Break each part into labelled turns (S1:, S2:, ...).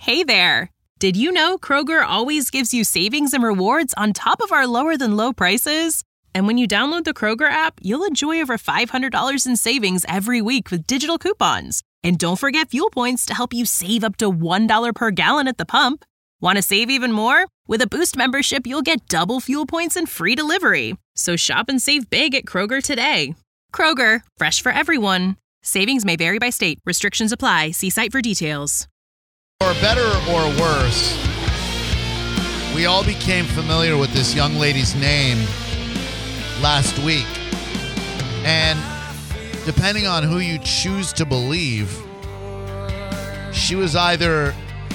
S1: Hey there! Did you know Kroger always gives you savings and rewards on top of our lower-than-low prices? And when you download the Kroger app, you'll enjoy over $500 in savings every week with digital coupons. And don't forget fuel points to help you save up to $1 per gallon at the pump. Want to save even more? With a Boost membership, you'll get double fuel points and free delivery. So shop and save big at Kroger today. Kroger, fresh for everyone. Savings may vary by state. Restrictions apply. See site for details.
S2: For better or worse, we all became familiar with this young lady's name last week. And depending on who you choose to believe, she was either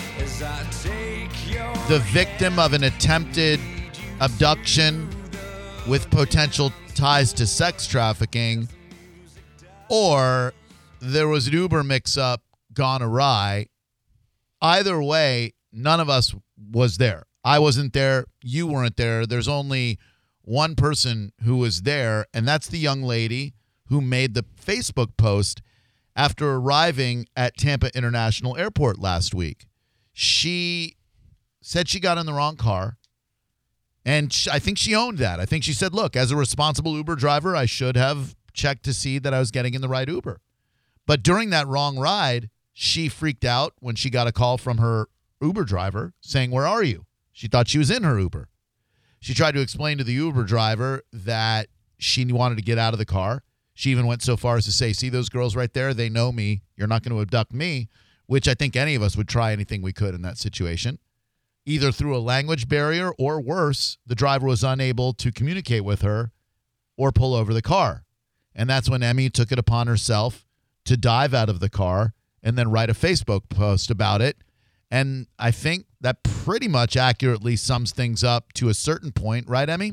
S2: the victim of an attempted abduction with potential ties to sex trafficking, or there was an Uber mix-up gone awry. Either way, none of us was there. I wasn't there. You weren't there. There's only one person who was there, and that's the young lady who made the Facebook post after arriving at Tampa International Airport last week. She said she got in the wrong car, and I think she owned that. I think she said, look, as a responsible Uber driver, I should have checked to see that I was getting in the right Uber. But during that wrong ride, she freaked out when she got a call from her Uber driver saying, where are you? She thought she was in her Uber. She tried to explain to the Uber driver that she wanted to get out of the car. She even went so far as to say, see those girls right there? They know me. You're not going to abduct me, which I think any of us would try anything we could in that situation. Either through a language barrier or worse, the driver was unable to communicate with her or pull over the car. And that's when Emmy took it upon herself to dive out of the car and then write a Facebook post about it. And I think that pretty much accurately sums things up to a certain point. Right, Emmy?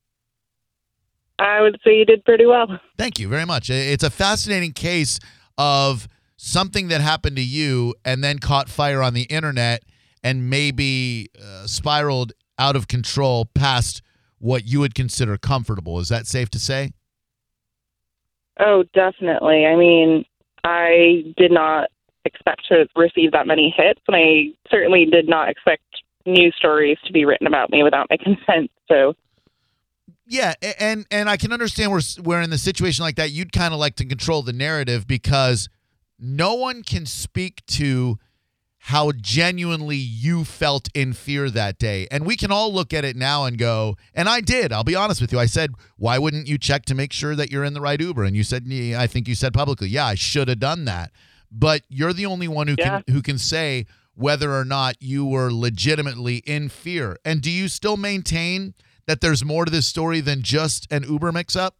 S3: I would say you did pretty well.
S2: Thank you very much. It's a fascinating case of something that happened to you and then caught fire on the internet and maybe spiraled out of control past what you would consider comfortable. Is that safe to say?
S3: Oh, definitely. I mean, I did not expect to receive that many hits, and I certainly did not expect news stories to be written about me without my consent. So,
S2: yeah, and I can understand where in the situation like that, you'd kind of like to control the narrative because no one can speak to how genuinely you felt in fear that day. And we can all look at it now and go, and I did, I'll be honest with you. I said, why wouldn't you check to make sure that you're in the right Uber? And you said, yeah, I think you said publicly, yeah, I should have done that. But you're the only one who can say whether or not you were legitimately in fear. And do you still maintain that there's more to this story than just an Uber mix-up?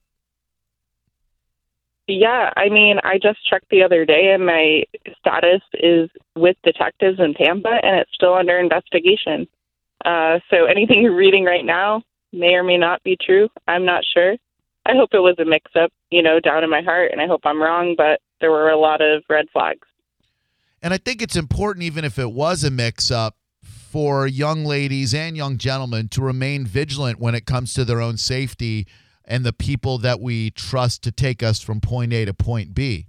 S3: yeah, I mean, I just checked the other day, and my status is with detectives in Tampa, and it's still under investigation. So anything you're reading right now may or may not be true. I'm not sure. I hope it was a mix-up, down in my heart, and I hope I'm wrong, but there were a lot of red flags.
S2: And I think it's important, even if it was a mix-up, for young ladies and young gentlemen to remain vigilant when it comes to their own safety and the people that we trust to take us from point A to point B.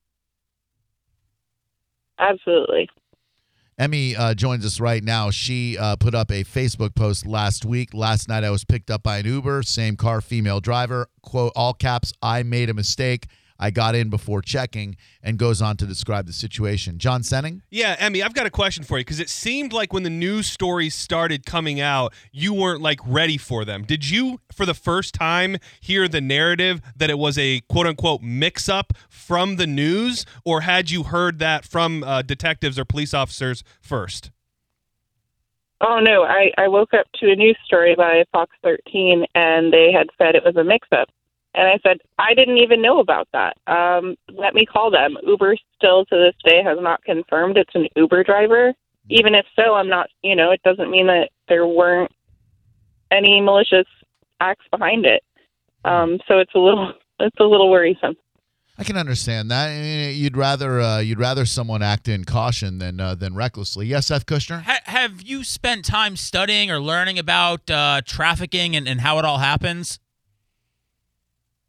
S3: Absolutely.
S2: Emmy joins us right now. She put up a Facebook post last week. Last night I was picked up by an Uber, same car, female driver. Quote, all caps, I made a mistake. I got in before checking, and goes on to describe the situation. John Senning?
S4: Yeah, Emmy, I've got a question for you, because it seemed like when the news stories started coming out, you weren't, ready for them. Did you, for the first time, hear the narrative that it was a quote-unquote mix-up from the news, or had you heard that from detectives or police officers first?
S3: Oh, no. I woke up to a news story by Fox 13, and they had said it was a mix-up. And I said, I didn't even know about that. Let me call them. Uber still to this day has not confirmed it's an Uber driver. Even if so, I'm not, it doesn't mean that there weren't any malicious acts behind it. So it's a little worrisome.
S2: I can understand that. I mean, you'd rather someone act in caution than recklessly. Yes, Seth Kushner?
S5: Have you spent time studying or learning about trafficking and how it all happens?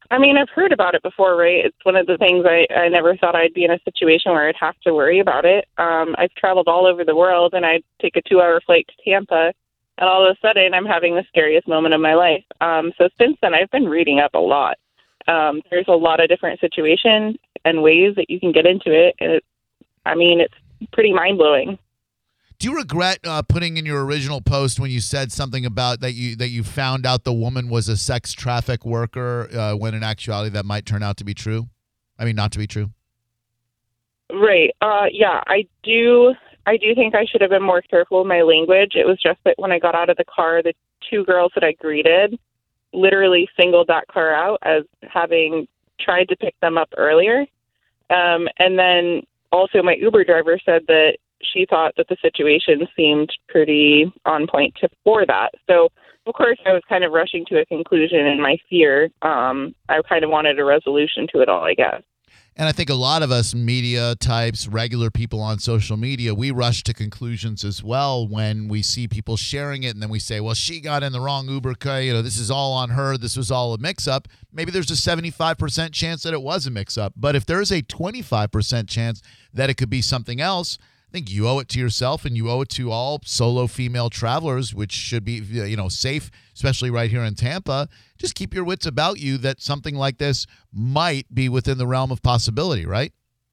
S3: I mean, I've heard about it before, right? It's one of the things I never thought I'd be in a situation where I'd have to worry about it. I've traveled all over the world, and I'd take a 2-hour flight to Tampa, and all of a sudden I'm having the scariest moment of my life. So since then, I've been reading up a lot. There's a lot of different situations and ways that you can get into it, and it's pretty mind-blowing.
S2: Do you regret putting in your original post when you said something about that you found out the woman was a sex traffic worker when in actuality that might turn out to be true? I mean, not to be true.
S3: Right. Yeah, I do think I should have been more careful with my language. It was just that when I got out of the car, the 2 girls that I greeted literally singled that car out as having tried to pick them up earlier. And then also my Uber driver said that she thought that the situation seemed pretty on point for that. So, of course, I was kind of rushing to a conclusion in my fear. I kind of wanted a resolution to it all, I guess.
S2: And I think a lot of us media types, regular people on social media, we rush to conclusions as well when we see people sharing it. And then we say, well, she got in the wrong Uber car. This is all on her. This was all a mix-up. Maybe there's a 75% chance that it was a mix-up. But if there's a 25% chance that it could be something else, I think you owe it to yourself and you owe it to all solo female travelers, which should be, safe, especially right here in Tampa. Just keep your wits about you that something like this might be within the realm of possibility, right?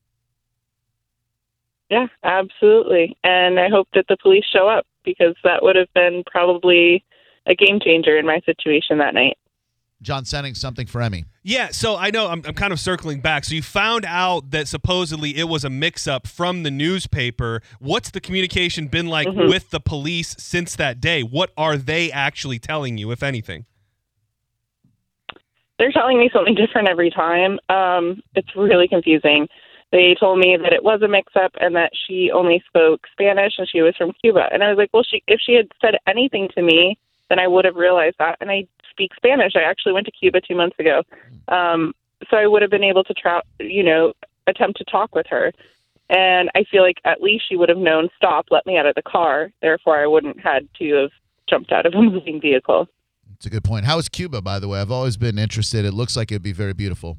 S3: Yeah, absolutely. And I hope that the police show up because that would have been probably a game changer in my situation that night.
S2: John Senning, something for Emmy.
S4: Yeah, so I know I'm kind of circling back. So you found out that supposedly it was a mix-up from the newspaper. What's the communication been like with the police since that day? What are they actually telling you, if anything?
S3: They're telling me something different every time. It's really confusing. They told me that it was a mix-up and that she only spoke Spanish and she was from Cuba. And I was like, well, if she had said anything to me, then I would have realized that. And I speak Spanish. I actually went to Cuba 2 months ago. So I would have been able to attempt to talk with her. And I feel like at least she would have known, stop, let me out of the car. Therefore, I wouldn't had to have jumped out of a moving vehicle.
S2: That's a good point. How is Cuba, by the way? I've always been interested. It looks like it'd be very beautiful.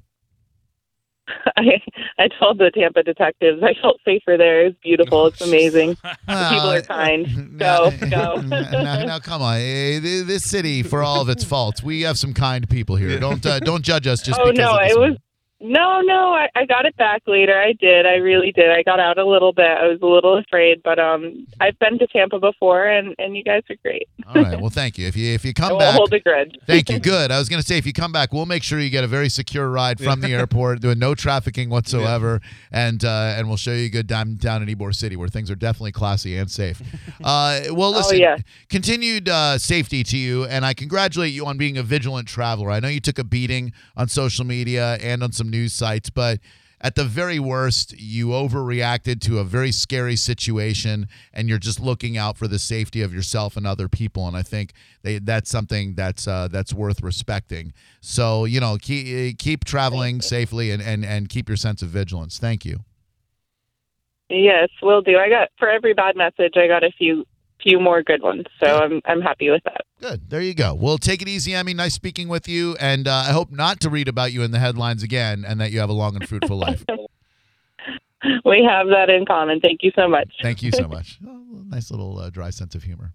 S3: I told the Tampa detectives I felt safer there. It's beautiful. It's amazing. The people are kind. Go.
S2: Now, come on. This city, for all of its faults, we have some kind people here. Don't judge us just because of this one.
S3: No, I got it back later. I did. I really did. I got out a little bit. I was a little afraid, but I've been to Tampa before, and you guys are great.
S2: All right. Well, thank you. If you come
S3: I
S2: back,
S3: won't hold a grudge.
S2: Thank you. Good. I was going to say, if you come back, we'll make sure you get a very secure ride from the airport, doing no trafficking whatsoever, and we'll show you a good time down in Ybor City, where things are definitely classy and safe. Well, listen. Continued safety to you, and I congratulate you on being a vigilant traveler. I know you took a beating on social media and on some news sites, but at the very worst, you overreacted to a very scary situation, and you're just looking out for the safety of yourself and other people. And I think that's something that's worth respecting. So, keep traveling safely and keep your sense of vigilance. Thank you.
S3: Yes, will do. For every bad message, I got a few more good ones, so I'm happy with that.
S2: Good. There you go. Well, take it easy, Emmy. Nice speaking with you, and I hope not to read about you in the headlines again, and that you have a long and fruitful life.
S3: We have that in common. Thank you so much.
S2: Thank you so much. Nice little dry sense of humor.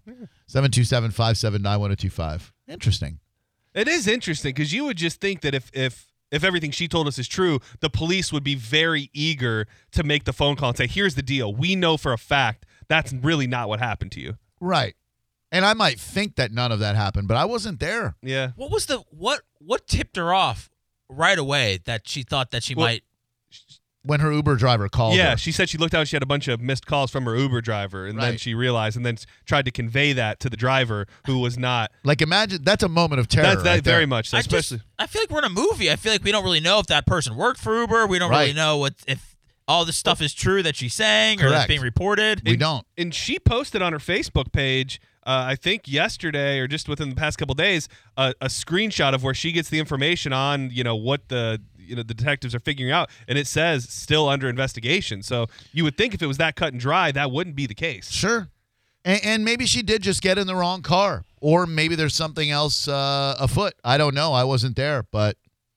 S2: 727-579-1025. Interesting.
S4: It is interesting because you would just think that if everything she told us is true, the police would be very eager to make the phone call and say, here's the deal. We know for a fact that's really not what happened to you.
S2: Right. And I might think that none of that happened, but I wasn't there.
S4: Yeah.
S5: What was what tipped her off right away that she thought that she might?
S2: When her Uber driver called her.
S4: Yeah, she said she looked out and she had a bunch of missed calls from her Uber driver, and then she realized and then tried to convey that to the driver who was not.
S2: Like, imagine, that's a moment of terror.
S4: That's
S2: right
S4: very
S2: there.
S4: much so, especially.
S5: I feel like we're in a movie. I feel like we don't really know if that person worked for Uber. We don't really know if all this stuff is true that she's saying or that's being reported.
S2: We don't.
S4: And she posted on her Facebook page, I think yesterday or just within the past couple of days, a screenshot of where she gets the information on, what the detectives are figuring out, and it says still under investigation. So you would think if it was that cut and dry, that wouldn't be the case.
S2: Sure. And maybe she did just get in the wrong car, or maybe there's something else afoot. I don't know. I wasn't there, but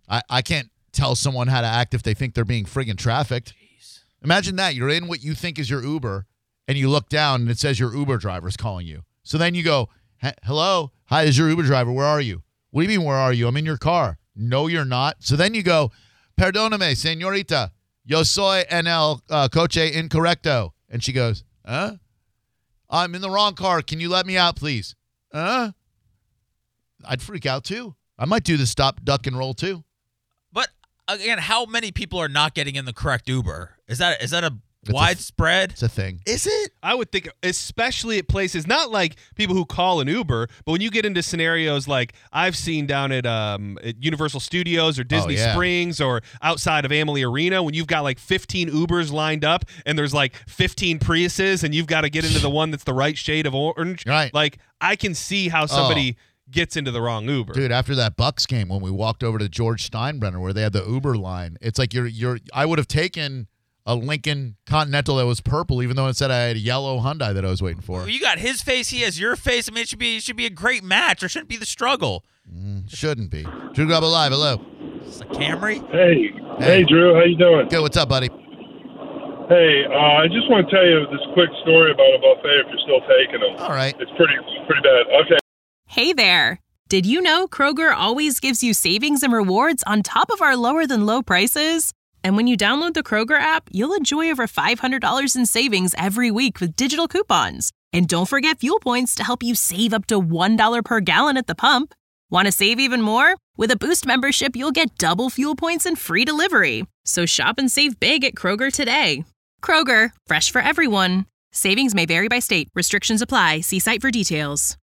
S2: I can't tell someone how to act if they think they're being friggin' trafficked. Jeez. Imagine that. You're in what you think is your Uber, and you look down, and it says your Uber driver's calling you. So then you go, hello? Hi, this is your Uber driver. Where are you? What do you mean, where are you? I'm in your car. No, you're not. So then you go, perdóname, señorita. Yo soy en el coche incorrecto. And she goes, I'm in the wrong car. Can you let me out, please? I'd freak out, too. I might do the stop, duck, and roll, too.
S5: But, again, how many people are not getting in the correct Uber? Is that a widespread?
S2: It's a thing.
S5: Is it?
S4: I would think, especially at places, not like people who call an Uber, but when you get into scenarios like I've seen down at Universal Studios or Disney Springs or outside of Amalie Arena, when you've got like 15 Ubers lined up and there's like 15 Priuses and you've got to get into the one that's the right shade of orange.
S2: Right.
S4: Like, I can see how somebody gets into the wrong Uber.
S2: Dude, after that Bucks game, when we walked over to George Steinbrenner where they had the Uber line, it's like I would have taken a Lincoln Continental that was purple, even though it said I had a yellow Hyundai that I was waiting for.
S5: You got his face, he has your face. I mean, it should be a great match. There shouldn't be the struggle.
S2: Shouldn't be. Drew Garabo Live, hello.
S5: It's a Camry.
S6: Hey, Drew, how you doing?
S2: Good, what's up, buddy?
S6: Hey, I just want to tell you this quick story about a buffet if you're still taking them.
S2: All right.
S6: It's pretty bad. Okay.
S1: Hey there. Did you know Kroger always gives you savings and rewards on top of our lower than low prices? And when you download the Kroger app, you'll enjoy over $500 in savings every week with digital coupons. And don't forget fuel points to help you save up to $1 per gallon at the pump. Want to save even more? With a Boost membership, you'll get double fuel points and free delivery. So shop and save big at Kroger today. Kroger, fresh for everyone. Savings may vary by state. Restrictions apply. See site for details.